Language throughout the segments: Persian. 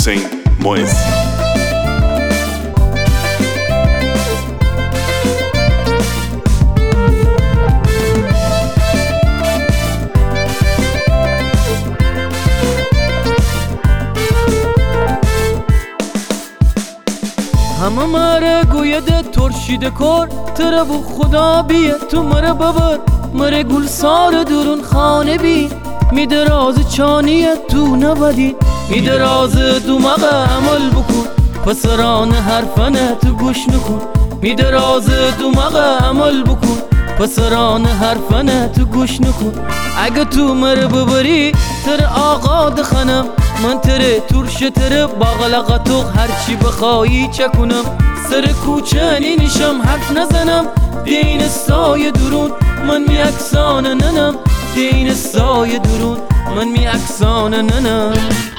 حسین معزی. همه مره گویده ترشیده کار تره بو خدا بیه تو مره ببر مره گل سار درون خانه بی میده راز چانیه تو نبدی میده راز دومغه عمل بکن پسران حرفنه تو گوش نکن میده راز دومغه عمل بکن پسران حرفنه تو گوش نکن اگه تو مره ببری تر آقا دخنم من تره ترشه تره باغلقه تو هرچی بخوایی چکنم سر کوچه نینشم حرف نزنم دین سایه درون من می اکسانه ننم دین سایه درون من می اکسانه ننم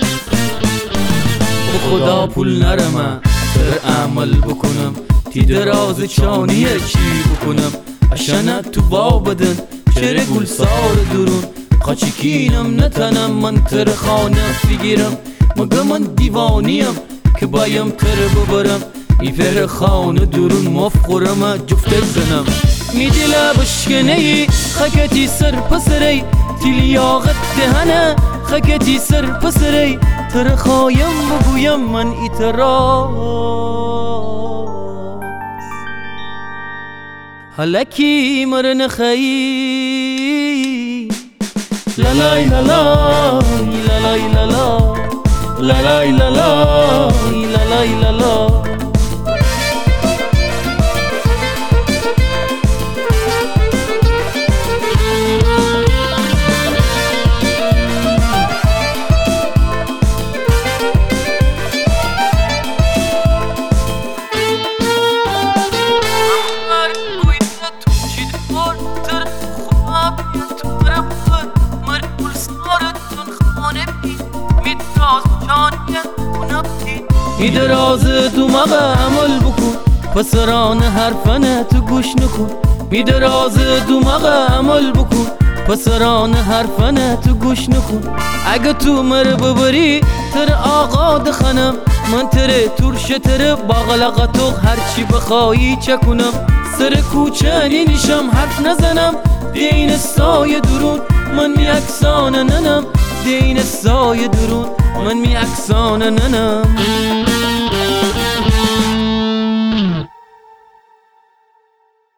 خدا پول نرمه تر عمل بکنم تی دراز چانیه چی بکنم اشنه تو با بدن چره گل سار درون قاچکینم نتنم من تر خانه بگیرم مگه من دیوانیم که بایم تر ببرم ایفر خانه درون مفخورم جفت زنم میدیله بشکنه ای خکتی سر پسری تیلیاغت دهنه خکتی سر پسری تر خوایم بگویم من ایتراز حلکی مر نخیی لا لا لا لا لا لا لا لا لا لا لا لا میده راز دومغه عمل بکن پسران حرفنه تو گوش نکن میده راز دومغه عمل بکن پسران حرفنه تو گوش نکن اگه تو مره ببری تر آقا دخنم من تره ترشه تره باغلقه تو هرچی بخوایی چکنم سر کوچه نینشم حرف نزنم دین سایه درون من می اکسانه ننم دین سایه درون من می اکسانه ننم